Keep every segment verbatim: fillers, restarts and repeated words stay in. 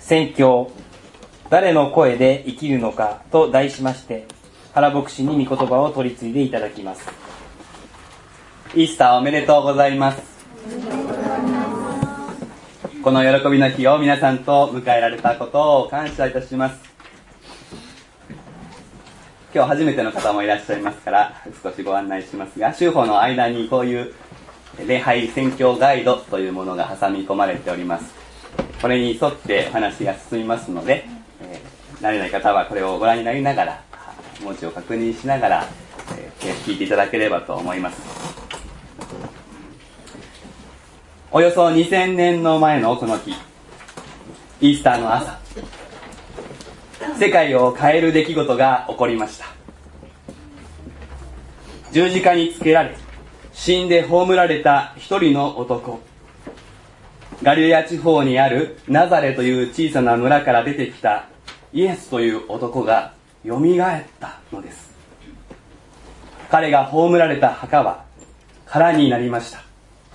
宣教、誰の声で生きるのかと題しまして、原牧師に御言葉を取り継いでいただきます。イースターおめでとうございます。この喜びの日を皆さんと迎えられたことを感謝いたします。今日初めての方もいらっしゃいますから少しご案内しますが、週報の間にこういう礼拝宣教ガイドというものが挟み込まれております。これに沿ってお話が進みますので、えー、慣れない方はこれをご覧になりながら文字を確認しながら、えー、聞いていただければと思います。およそにせんねんの前のこの日、イースターの朝、世界を変える出来事が起こりました。十字架につけられ死んで葬られた一人の男、ガリレア地方にあるナザレという小さな村から出てきたイエスという男がよみがえったのです。彼が葬られた墓は空になりました。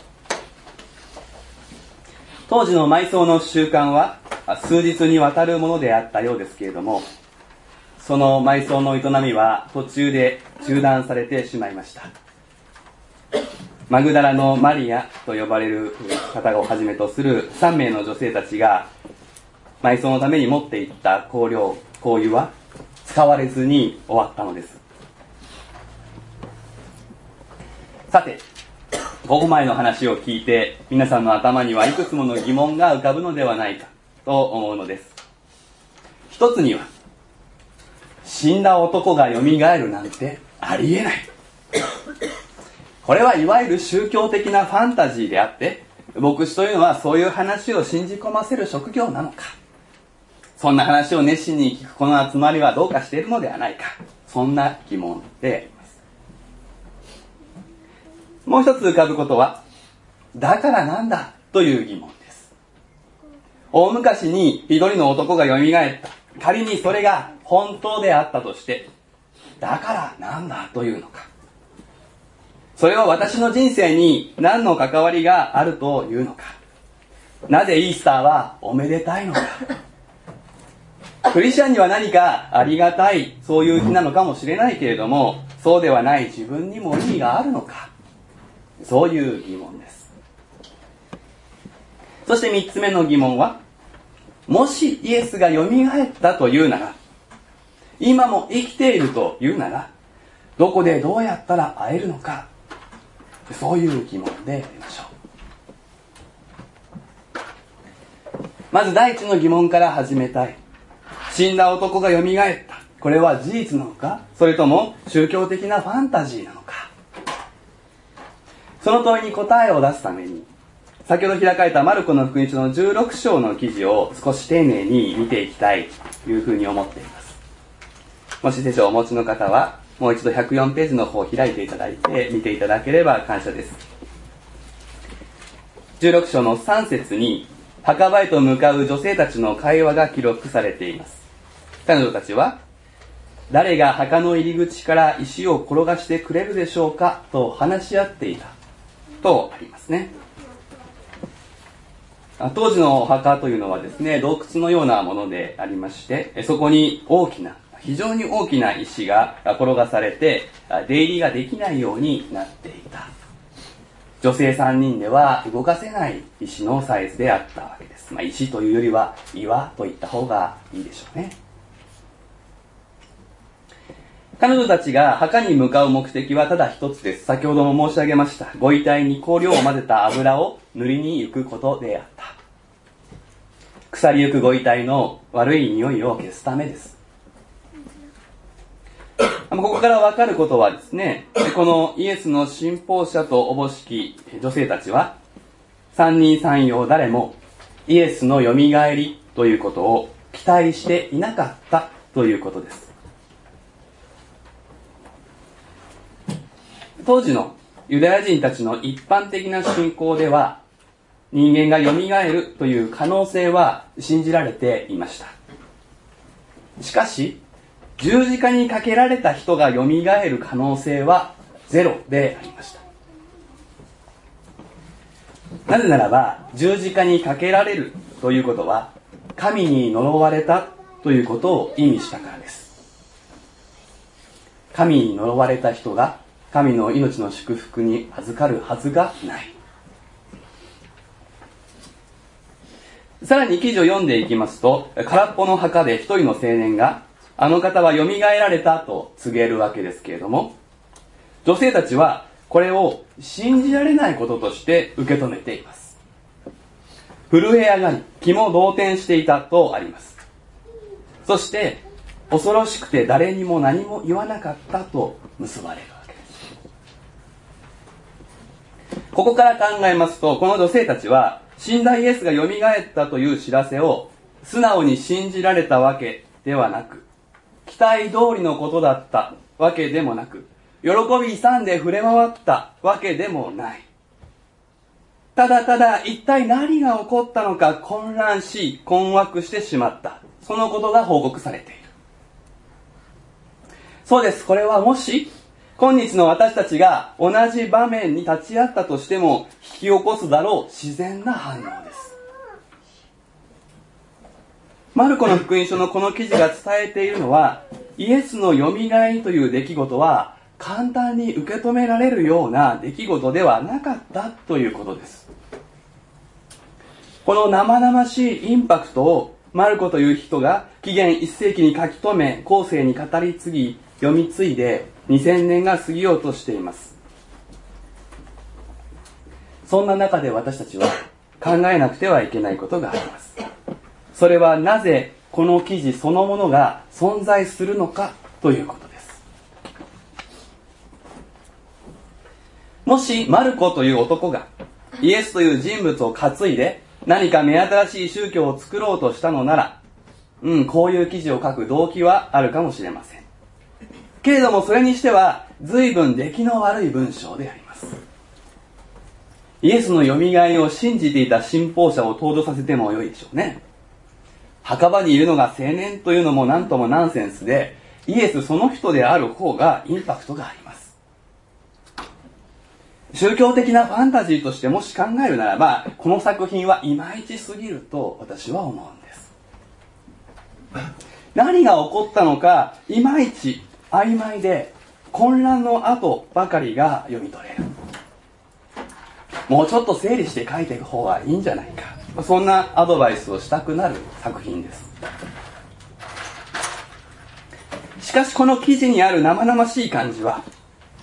当時の埋葬の習慣は数日にわたるものであったようですけれども、その埋葬の営みは途中で中断されてしまいました。マグダラのマリアと呼ばれる方をはじめとするさんめいの女性たちが埋葬のために持っていった香料、香油は使われずに終わったのです。さて、ここまでの話を聞いて皆さんの頭にはいくつもの疑問が浮かぶのではないかと思うのです。一つには、死んだ男がよみがえるなんてありえない、これはいわゆる宗教的なファンタジーであって、牧師というのはそういう話を信じ込ませる職業なのか、そんな話を熱心に聞くこの集まりはどうかしているのではないか、そんな疑問であります。もう一つ浮かぶことは、だからなんだという疑問です。大昔に一人の男がよみがえった。仮にそれが本当であったとして、だからなんだというのか。それは私の人生に何の関わりがあるというのか。なぜイースターはおめでたいのか。クリスチャンには何かありがたい、そういう日なのかもしれないけれども、そうではない自分にも意味があるのか。そういう疑問です。そして三つ目の疑問は、もしイエスがよみがえったというなら、今も生きているというなら、どこでどうやったら会えるのか、そういう疑問でありましょう。まず第一の疑問から始めたい。死んだ男がよみがえった。これは事実なのか、それとも宗教的なファンタジーなのか。その問いに答えを出すために、先ほど開かれたマルコの福音書のじゅうろく章の記事を少し丁寧に見ていきたいというふうに思っています。もし聖書をお持ちの方は、もう一度ひゃくよんページの方を開いていただいて見ていただければ感謝です。じゅうろく章のさん節に、墓場へと向かう女性たちの会話が記録されています。彼女たちは、誰が墓の入り口から石を転がしてくれるでしょうかと話し合っていたとありますね。当時のお墓というのはですね、洞窟のようなものでありまして、そこに大きな、非常に大きな石が転がされて出入りができないようになっていた。女性さんにんでは動かせない石のサイズであったわけです。まあ、石というよりは岩といった方がいいでしょうね。彼女たちが墓に向かう目的はただ一つです。先ほども申し上げました。ご遺体に香料を混ぜた油を塗りに行くことであった。腐りゆくご遺体の悪い匂いを消すためです。ここから分かることはですね、このイエスの信奉者とおぼしき女性たちは、三人三様誰もイエスのよみがえりということを期待していなかったということです。当時のユダヤ人たちの一般的な信仰では、人間がよみがえるという可能性は信じられていました。しかし、十字架にかけられた人がよみがえる可能性はゼロでありました。なぜならば、十字架にかけられるということは、 神に呪われたということを意味したからです。神に呪われた人が神の命の祝福に預かるはずがない。さらに記事を読んでいきますと、空っぽの墓で一人の青年が、あの方は蘇られたと告げるわけですけれども、女性たちはこれを信じられないこととして受け止めています。震え上がり、気も動転していたとあります。そして、恐ろしくて誰にも何も言わなかったと結ばれるわけです。ここから考えますと、この女性たちは、死んだイエスが蘇ったという知らせを素直に信じられたわけではなく、期待通りのことだったわけでもなく、喜び勇んで触れ回ったわけでもない。ただただ一体何が起こったのか混乱し、困惑してしまった。そのことが報告されている。そうです。これはもし、今日の私たちが同じ場面に立ち会ったとしても引き起こすだろう自然な反応です。マルコの福音書のこの記事が伝えているのは、イエスのよみがえりという出来事は簡単に受け止められるような出来事ではなかったということです。この生々しいインパクトをマルコという人が紀元いっ世紀に書き留め後世に語り継ぎ読み継いでにせんねんが過ぎようとしています。そんな中で私たちは考えなくてはいけないことがあります。それはなぜこの記事そのものが存在するのかということです。もしマルコという男がイエスという人物を担いで何か目新しい宗教を作ろうとしたのなら、うん、こういう記事を書く動機はあるかもしれません。けれどもそれにしては随分出来の悪い文章であります。イエスのよみがえりを信じていた信奉者を登場させてもよいでしょうね。墓場にいるのが青年というのも何ともナンセンスで、イエスその人である方がインパクトがあります。宗教的なファンタジーとしてもし考えるならば、この作品はいまいちすぎると私は思うんです。何が起こったのかいまいち曖昧で混乱の後ばかりが読み取れる。もうちょっと整理して書いていく方がいいんじゃないか、そんなアドバイスをしたくなる作品です。しかしこの記事にある生々しい感じは、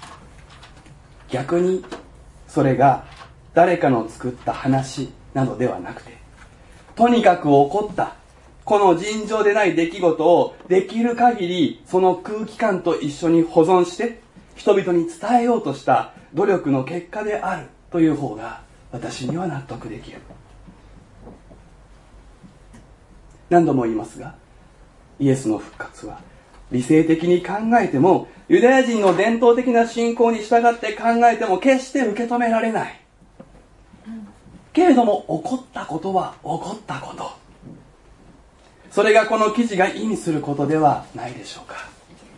逆にそれが誰かの作った話などではなくて、とにかく起こったこの尋常でない出来事をできる限りその空気感と一緒に保存して人々に伝えようとした努力の結果であるという方が私には納得できる。何度も言いますが、イエスの復活は理性的に考えても、ユダヤ人の伝統的な信仰に従って考えても決して受け止められない。けれども起こったことは起こったこと、それがこの記事が意味することではないでしょうか。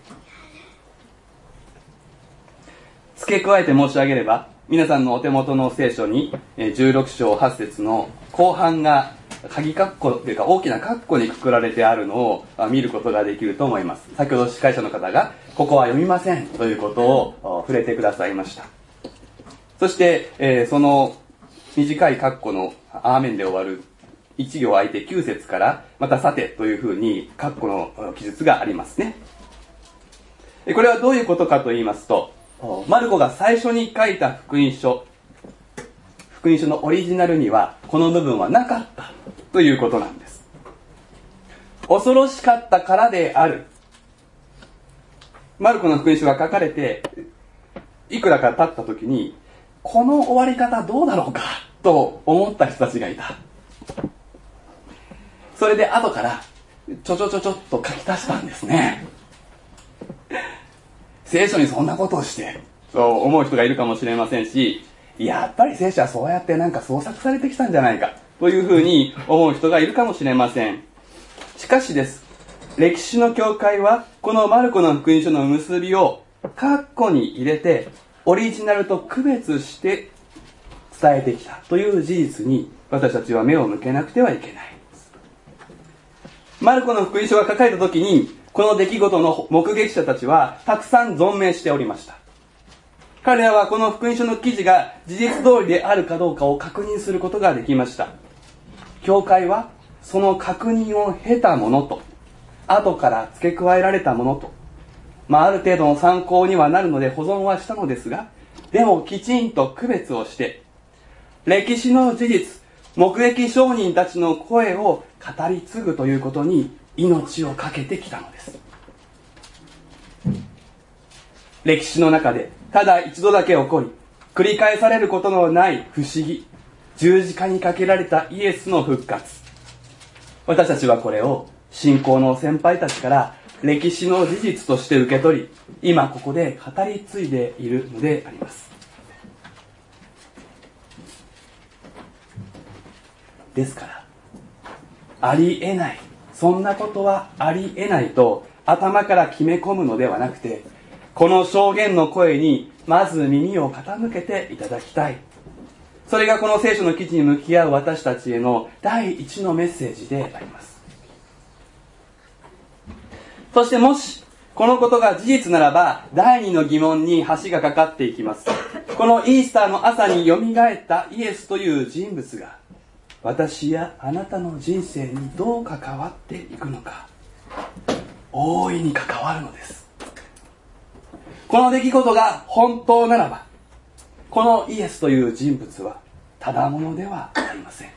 付け加えて申し上げれば、皆さんのお手元の聖書にじゅうろく章はち節の後半が鍵括弧というか大きな括弧にくくられてあるのを見ることができると思います。先ほど司会者の方がここは読みませんということを触れてくださいました。そして、えー、その短い括弧のアーメンで終わるいち行空いてきゅう節からまたさてというふうに括弧の記述がありますね。これはどういうことかと言いますと、マルコが最初に書いた福音書福音書のオリジナルにはこの部分はなかったということなんです。恐ろしかったからである。マルコの福音書が書かれていくらか経った時に、この終わり方どうだろうかと思った人たちがいた。それで後からちょちょちょちょっと書き足したんですね。聖書にそんなことをしてそう思う人がいるかもしれませんし、やっぱり聖書はそうやってなんか創作されてきたんじゃないかというふうに思う人がいるかもしれません。しかしです、歴史の教会はこのマルコの福音書の結びを括弧に入れてオリジナルと区別して伝えてきたという事実に私たちは目を向けなくてはいけない。 マルコの福音書が書かれた時に、この出来事の目撃者たちはたくさん存命しておりました。彼らはこの福音書の記事が事実通りであるかどうかを確認することができました。教会はその確認を経たものと、後から付け加えられたものと、まあ、ある程度の参考にはなるので保存はしたのですが、でもきちんと区別をして、歴史の事実、目撃証人たちの声を語り継ぐということに命を懸けてきたのです。歴史の中でただ一度だけ起こり、繰り返されることのない不思議、十字架にかけられたイエスの復活。私たちはこれを信仰の先輩たちから歴史の事実として受け取り、今ここで語り継いでいるのであります。ですからありえない、そんなことはありえないと頭から決め込むのではなくて、この証言の声にまず耳を傾けていただきたい。それがこの聖書の記事に向き合う私たちへの第一のメッセージであります。そしてもしこのことが事実ならば、第二の疑問に橋がかかっていきます。このイースターの朝によみがえったイエスという人物が私やあなたの人生にどう関わっていくのか。大いに関わるのです。この出来事が本当ならば、このイエスという人物はただものではありません。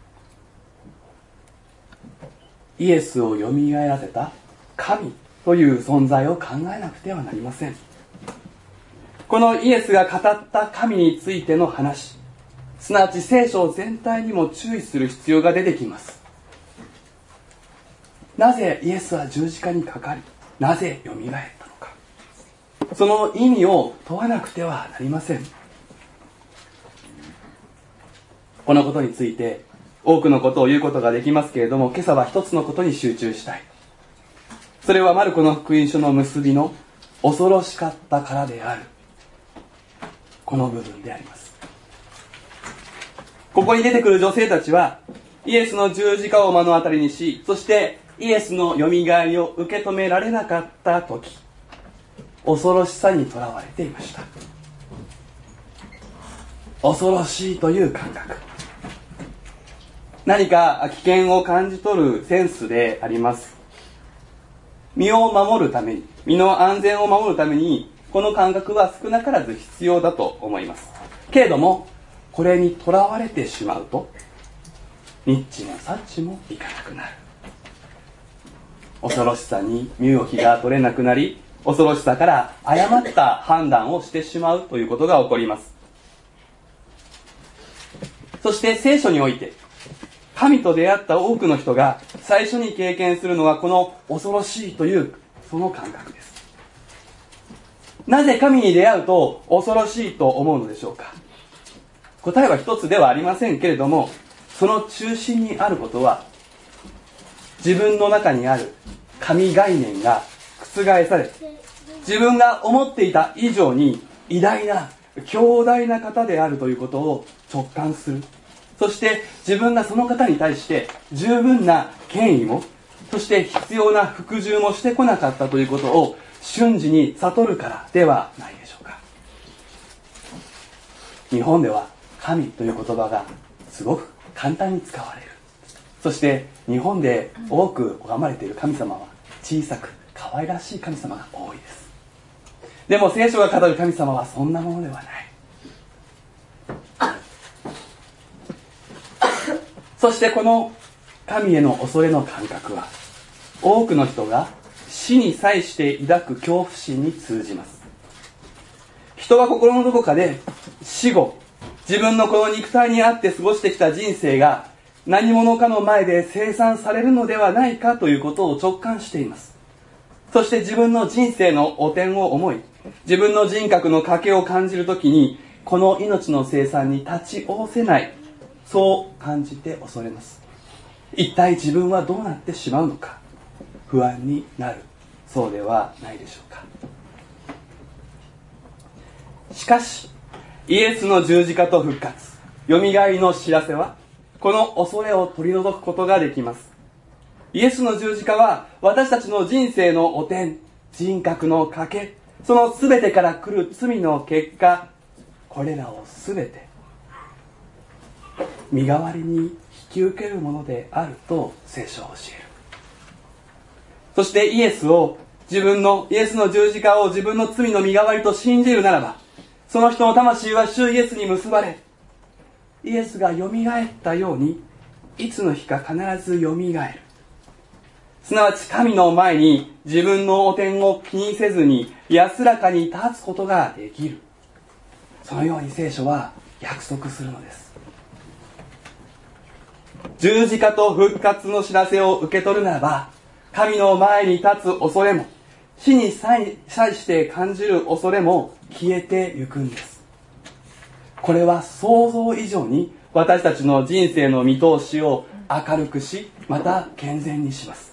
イエスをよみがえらせた神という存在を考えなくてはなりません。このイエスが語った神についての話、すなわち聖書全体にも注意する必要が出てきます。なぜイエスは十字架にかかり、なぜよみがえったのか、その意味を問わなくてはなりません。このことについて多くのことを言うことができますけれども、今朝は一つのことに集中したい。それはマルコの福音書の結びの恐ろしかったからである、この部分であります。ここに出てくる女性たちはイエスの十字架を目の当たりにし、そしてイエスのよみがえりを受け止められなかった時、恐ろしさにとらわれていました。恐ろしいという感覚、何か危険を感じ取るセンスであります。身を守るために、身の安全を守るために、この感覚は少なからず必要だと思います。けれどもこれにとらわれてしまうと、ニッチもサッチもいかなくなる。恐ろしさに身動きが取れなくなり、恐ろしさから誤った判断をしてしまうということが起こります。そして聖書において神と出会った多くの人が最初に経験するのはこの恐ろしいというその感覚です。なぜ神に出会うと恐ろしいと思うのでしょうか。答えは一つではありませんけれども、その中心にあることは、自分の中にある神概念が覆され、自分が思っていた以上に偉大な強大な方であるということを直感する。そして自分がその方に対して十分な権威も、そして必要な服従もしてこなかったということを瞬時に悟るからではないでしょうか。日本では神という言葉がすごく簡単に使われる。そして日本で多く拝まれている神様は小さく可愛らしい神様が多いです。でも聖書が語る神様はそんなものではない。そしてこの神への恐れの感覚は、多くの人が死に際して抱く恐怖心に通じます。人は心のどこかで死後、自分のこの肉体にあって過ごしてきた人生が何者かの前で清算されるのではないかということを直感しています。そして自分の人生の汚点を思い、自分の人格の欠けを感じるときに、この命の清算に立ちおせない、そう感じて恐れます。一体自分はどうなってしまうのか、不安になる、そうではないでしょうか。しかしイエスの十字架と復活、よみがえりの知らせは、この恐れを取り除くことができます。 イエスの十字架は私たちの人生の汚点、人格の賭け、その全てから来る罪の結果、これらを全て身代わりに引き受けるものであると聖書は教える。そしてイエスを自分のイエスの十字架を自分の罪の身代わりと信じるならば、その人の魂は主イエスに結ばれ、イエスがよみがえったようにいつの日か必ずよみがえる。すなわち神の前に自分の汚点を気にせずに安らかに立つことができる。そのように聖書は約束するのです。十字架と復活の知らせを受け取るならば、神の前に立つ恐れも、死に際して感じる恐れも消えてゆくんです。これは想像以上に私たちの人生の見通しを明るくし、また健全にします。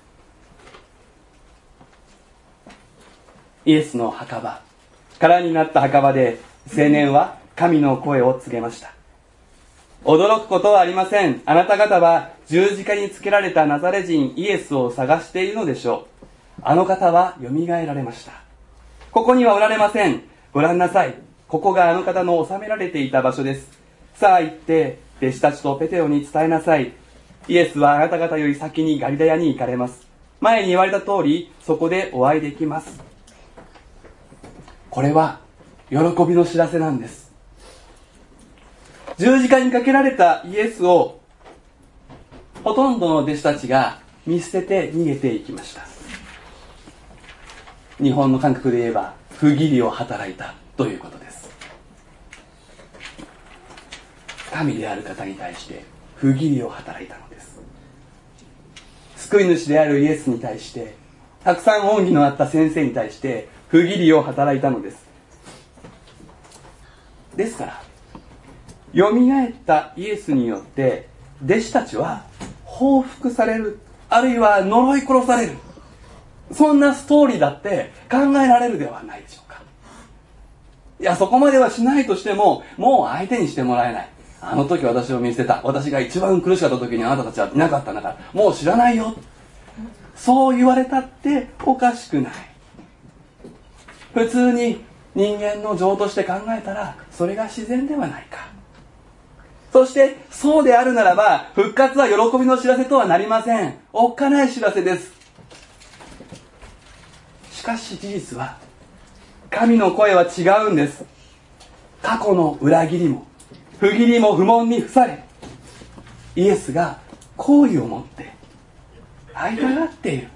イエスの墓場、空になった墓場で青年は神の声を告げました。驚くことはありません。あなた方は十字架につけられたナザレ人イエスを探しているのでしょう。あの方はよみがえられました。ここにはおられません。ご覧なさい。ここがあの方の収められていた場所です。さあ行って弟子たちとペテロに伝えなさい。イエスはあなた方より先にガリラヤに行かれます。前に言われた通り、そこでお会いできます。これは喜びの知らせなんです。十字架にかけられたイエスをほとんどの弟子たちが見捨てて逃げていきました。日本の感覚で言えば不義理を働いたということです。神である方に対して不義理を働いたのです。救い主であるイエスに対して、たくさん恩義のあった先生に対して不義理を働いたのです。ですからよみがえったイエスによって弟子たちは報復される、あるいは呪い殺される、そんなストーリーだって考えられるではないでしょうか。いや、そこまではしないとしても、もう相手にしてもらえない。あの時私を見捨てた、私が一番苦しかった時にあなたたちはいなかったんだから、もう知らないよ、そう言われたっておかしくない。普通に人間の情として考えたらそれが自然ではないか。そしてそうであるならば、復活は喜びの知らせとはなりません。おっかない知らせです。しかし事実は、神の声は違うんです。過去の裏切りも不義理も不問に付され、イエスが好意を持って会いたがっている、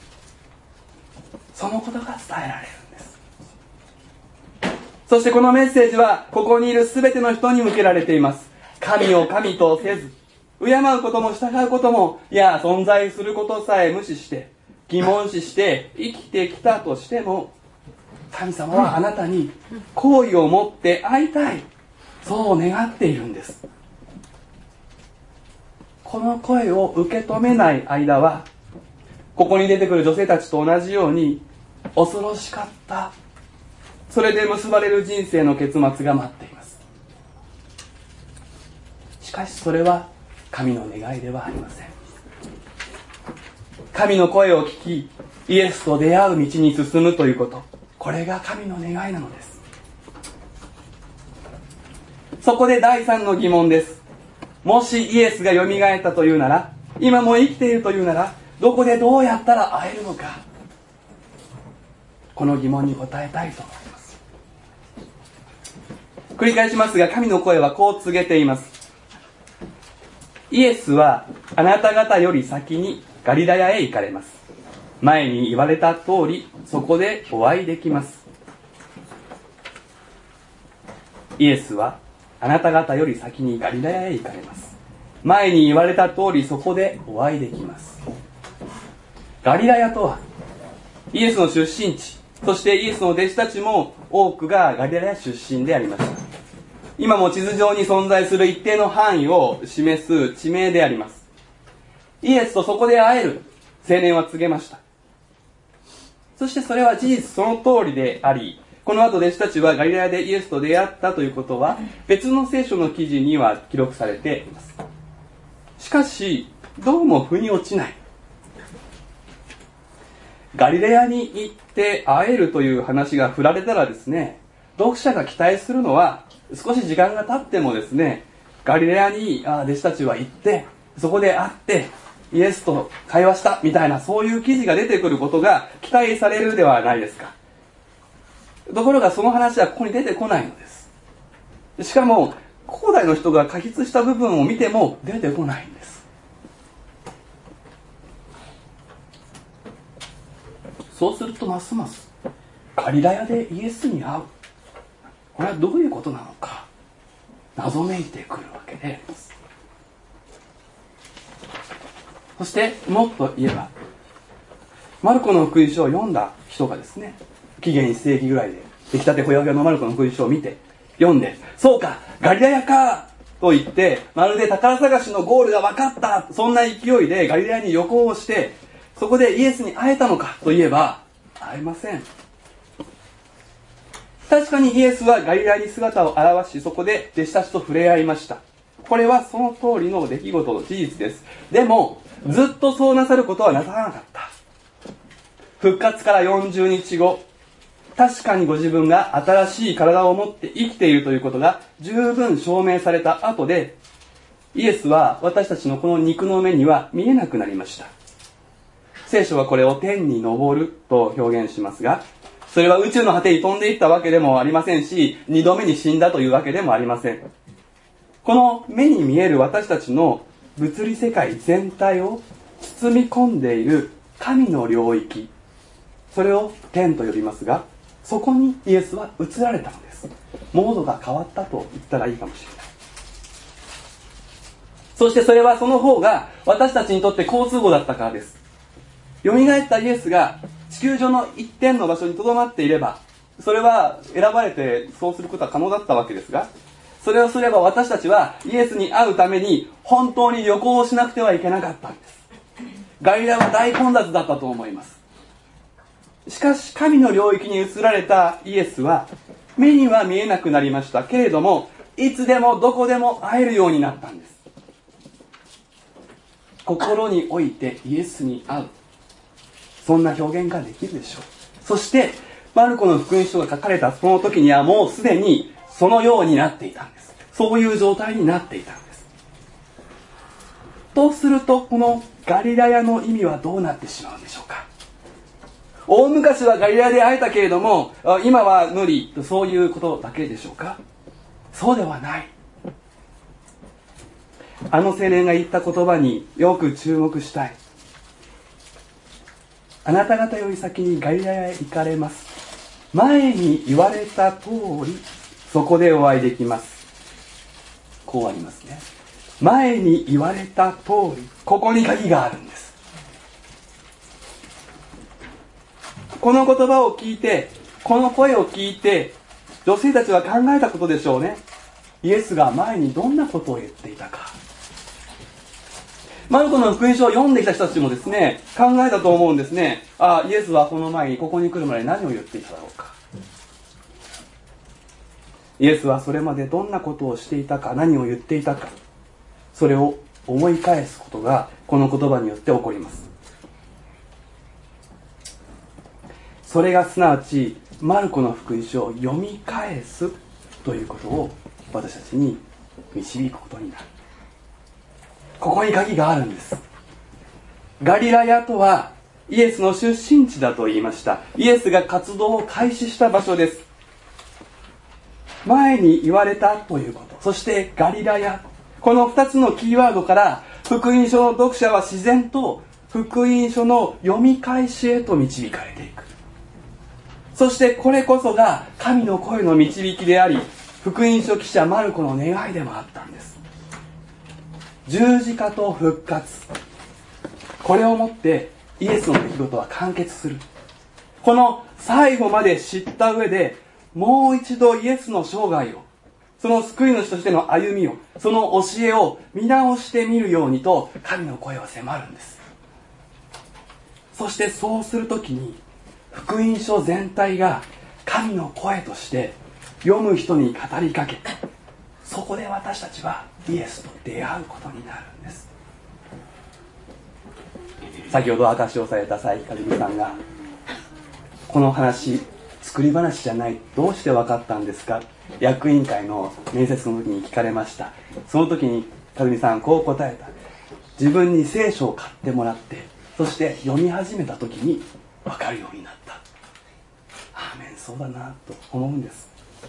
そのことが伝えられるんです。そしてこのメッセージはここにいる全ての人に向けられています。神を神とせず、敬うことも従うことも、いや存在することさえ無視して疑問視して生きてきたとしても、神様はあなたに好意を持って会いたい、そう願っているんです。この声を受け止めない間は、ここに出てくる女性たちと同じように恐ろしかった、それで結ばれる人生の結末が待っています。しかしそれは神の願いではありません。神の声を聞き、イエスと出会う道に進むということ、これが神の願いなのです。そこでだいさんの疑問です。もしイエスがよみがえったというなら、今も生きているというなら、どこでどうやったら会えるのか。この疑問に答えたいと思います。繰り返しますが、神の声はこう告げています。イエスはあなた方より先にガリラヤへ行かれます。前に言われた通り、そこでお会いできます。イエスはあなた方より先にガリラヤへ行かれます。前に言われた通り、そこでお会いできます。ガリラヤとはイエスの出身地、そしてイエスの弟子たちも多くがガリラヤ出身でありました。今も地図上に存在する一定の範囲を示す地名であります。イエスとそこで会える、青年は告げました。そしてそれは事実その通りであり、この後弟子たちはガリラヤでイエスと出会ったということは別の聖書の記事には記録されています。しかしどうも腑に落ちない。 ガリレアに行って会えるという話が振られたらですね、読者が期待するのは、少し時間が経ってもですね、ガリレアに弟子たちは行って、そこで会ってイエスと会話したみたいな、そういう記事が出てくることが期待されるではないですか。ところがその話はここに出てこないのです。しかも古代の人が書筆した部分を見ても出てこないんです。そうするとますますガリラヤでイエスに会う、これはどういうことなのか謎めいてくるわけであります。そしてもっと言えば、マルコの福音書を読んだ人がですね、紀元いっ世紀ぐらいで出来たてほやほやのマルコの福音書を見て読んで、そうかガリラヤかと言って、まるで宝探しのゴールが分かった、そんな勢いでガリラヤに旅行をして、そこでイエスに会えたのかといえば会えません。確かにイエスはガリラヤに姿を現し、そこで弟子たちと触れ合いました。これはその通りの出来事の事実です。でもずっとそうなさることはなさらなかった。復活からよんじゅうにちご、確かにご自分が新しい体を持って生きているということが十分証明された後で、イエスは私たちのこの肉の目には見えなくなりました。聖書はこれを天に昇ると表現しますが、それは宇宙の果てに飛んでいったわけでもありませんし、二度目に死んだというわけでもありません。この目に見える私たちの物理世界全体を包み込んでいる神の領域、それを天と呼びますが、そこにイエスは移られたのです。モードが変わったと言ったらいいかもしれない。そしてそれはその方が私たちにとって好都合だったからです。蘇ったイエスが地球上の一点の場所に留まっていれば、それは選ばれてそうすることは可能だったわけですが、それをすれば私たちはイエスに会うために本当に旅行をしなくてはいけなかったんです。ガリラは大混雑だったと思います。しかし神の領域に移られたイエスは目には見えなくなりましたけれども、いつでもどこでも会えるようになったんです。心においてイエスに会う、そんな表現ができるでしょう。そしてマルコの福音書が書かれたその時にはもうすでにそのようになっていたんです。そういう状態になっていたんです。とするとこのガリラヤの意味はどうなってしまうんでしょうか。大昔はガリラヤで会えたけれども今は無理と、そういうことだけでしょうか。そうではない。あの青年が言った言葉によく注目したい。あなた方より先にガリラヤへ行かれます。前に言われた通りそこでお会いできます。こうありますね。前に言われた通り、ここに鍵があるんです。この言葉を聞いて、この声を聞いて、女性たちは考えたことでしょうね。イエスが前にどんなことを言っていたか。マルコの福音書を読んできた人たちもですね、考えたと思うんですね。ああ、イエスはこの前にここに来るまで何を言っていただろうか。イエスはそれまでどんなことをしていたか、何を言っていたか、それを思い返すことがこの言葉によって起こります。それがすなわちマルコの福音書を読み返すということを私たちに導くことになる。ここに鍵があるんです。ガリラヤとはイエスの出身地だと言いました。イエスが活動を開始した場所です。前に言われたということ、そしてガリラヤ、このふたつのキーワードから福音書の読者は自然と福音書の読み返しへと導かれていく。そしてこれこそが神の声の導きであり、福音書記者マルコの願いでもあったんです。十字架と復活、これをもってイエスの出来事は完結する。この最後まで知った上でもう一度イエスの生涯を、その救い主としての歩みを、その教えを見直してみるようにと神の声は迫るんです。そしてそうするときに福音書全体が神の声として読む人に語りかけ、そこで私たちはイエスと出会うことになるんです。先ほど証しをされた佐伯和美さんがこの話作り話じゃない、どうして分かったんですか、役員会の面接の時に聞かれました。その時に和美さんこう答えた。自分に聖書を買ってもらって、そして読み始めた時に分かるようになった。アーメン、そうだなと思うんです。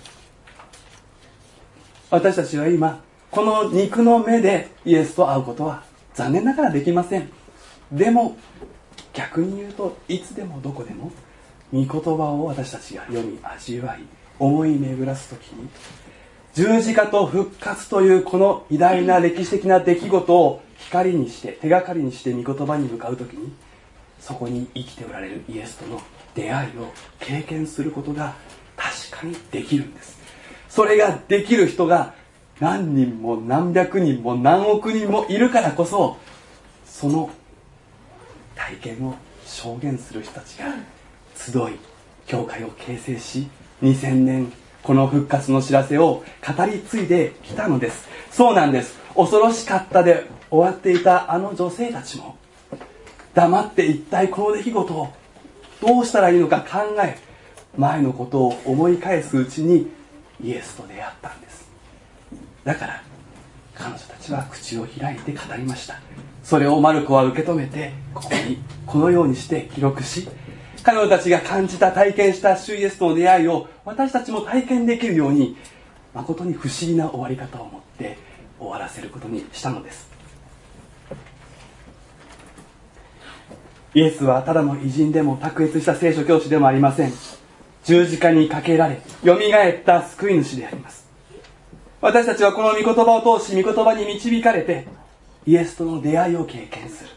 私たちは今この肉の目でイエスと会うことは残念ながらできません。でも逆に言うと、いつでもどこでも御言葉を私たちが読み味わい思い巡らすときに、十字架と復活というこの偉大な歴史的な出来事を光にして手がかりにして御言葉に向かうときに、そこに生きておられるイエスとの出会いを経験することが確かにできるんです。それができる人が何人も何百人も何億人もいるからこそ、その体験を証言する人たちが集い教会を形成し、にせんねんこの復活の知らせを語り継いできたのです。そうなんです。恐ろしかったで終わっていたあの女性たちも黙って一体この出来事をどうしたらいいのか考え、前のことを思い返すうちにイエスと出会ったんです。だから彼女たちは口を開いて語りました。それをマルコは受け止めて、ここにこのようにして記録し、彼女たちが感じた体験した主イエスとの出会いを私たちも体験できるように、誠に不思議な終わり方を持って終わらせることにしたのです。イエスはただの偉人でも卓越した聖書教師でもありません。十字架にかけられよみがえった救い主であります。私たちはこの御言葉を通し、御言葉に導かれてイエスとの出会いを経験する。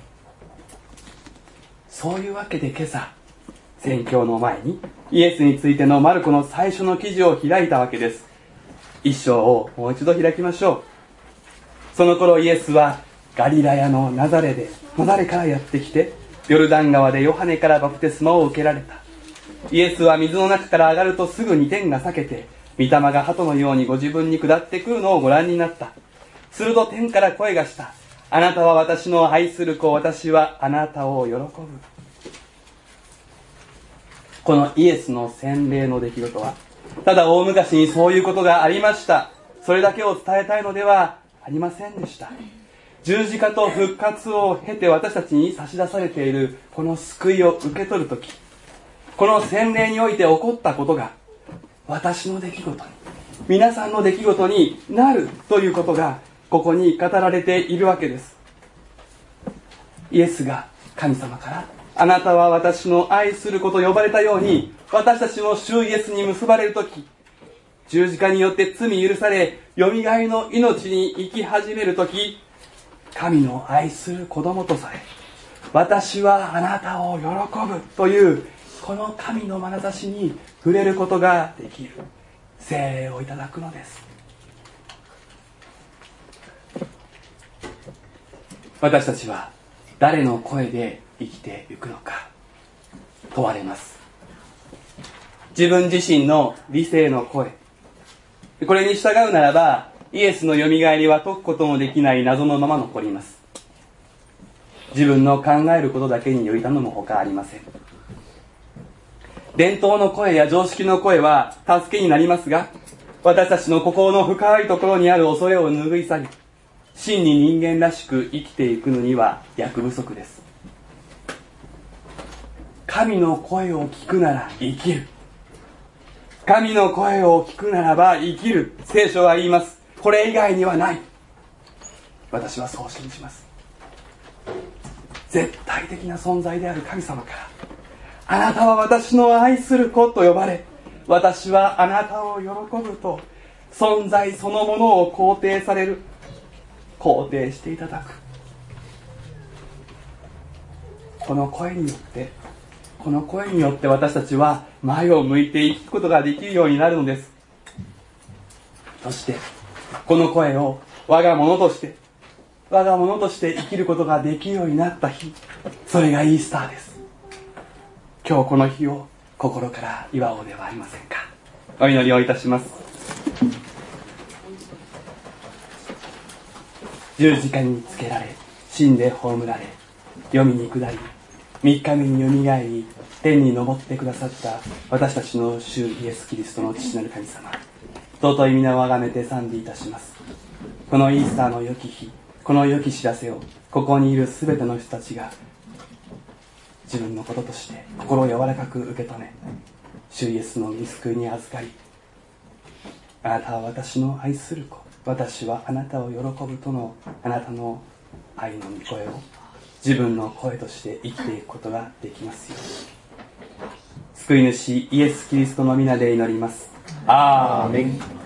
そういうわけで今朝宣教の前にイエスについてのマルコの最初の記事を開いたわけです。一章をもう一度開きましょう。その頃イエスはガリラヤのナザレでナザレからやってきて、ヨルダン川でヨハネからバプテスマを受けられた。イエスは水の中から上がるとすぐに天が裂けて、御霊が鳩のようにご自分に下ってくるのをご覧になった。すると天から声がした。あなたは私の愛する子、私はあなたを喜ぶ。このイエスの洗礼の出来事は、ただ大昔にそういうことがありました、それだけを伝えたいのではありませんでした。十字架と復活を経て私たちに差し出されているこの救いを受け取るとき、この洗礼において起こったことが私の出来事に、皆さんの出来事になるということがここに語られているわけです。イエスが神様からあなたは私の愛する子と呼ばれたように、私たちも主イエスに結ばれるとき、十字架によって罪許されよみがえりの命に生き始めるとき、神の愛する子供とされ、私はあなたを喜ぶというこの神の眼差しに触れることができる、聖霊をいただくのです。私たちは誰の声で生きていくのか問われます。自分自身の理性の声、これに従うならばイエスのよみがえりは解くこともできない謎のまま残ります。自分の考えることだけにより頼むほかありません。伝統の声や常識の声は助けになりますが、私たちの心の深いところにある恐れを拭い去り、真に人間らしく生きていくのには役不足です。神の声を聞くなら生きる。神の声を聞くならば生きる。聖書は言います。これ以外にはない。私はそう信じます。絶対的な存在である神様から、あなたは私の愛する子と呼ばれ、私はあなたを喜ぶと、存在そのものを肯定される、肯定していただく。この声によってこの声によって私たちは前を向いていくことができるようになるのです。そしてこの声を我が物として我が物として生きることができるようになった日、それがイースターです。今日この日を心から祝おうではありませんか。お祈りをいたします。十字架につけられ、死んで葬られ、黄泉に下り、 みっかめによみがえり天に昇ってくださった私たちの主イエス・キリストの父なる神様、尊い皆をあがめて賛美いたします。このイースターの良き日、この良き知らせをここにいるすべての人たちが自分のこととして心を柔らかく受け止め、主イエスの御救いに預かり、あなたは私の愛する子、私はあなたを喜ぶとのあなたの愛の御声を自分の声として生きていくことができますように、救い主イエス・キリストの皆で祈ります。アーメン。